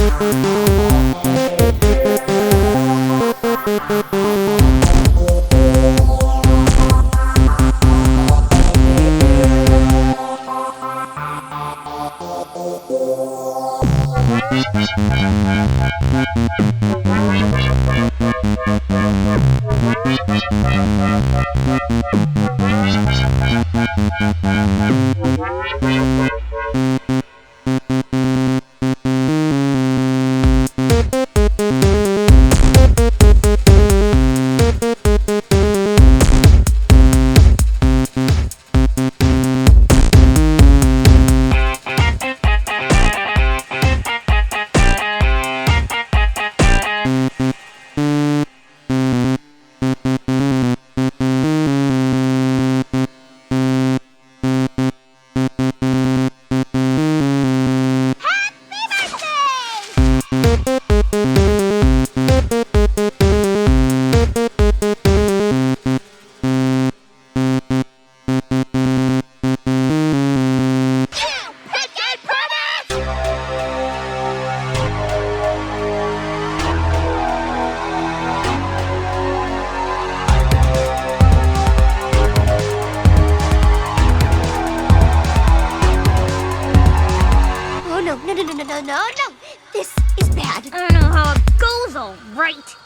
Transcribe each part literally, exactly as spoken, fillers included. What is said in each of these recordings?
no, no, no! This is bad. I don't know how it goes all right.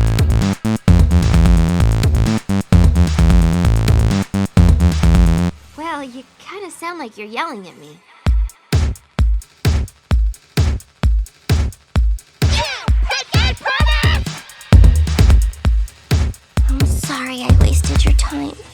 Well, you kind of sound like you're yelling at me. I'm sorry I wasted your time.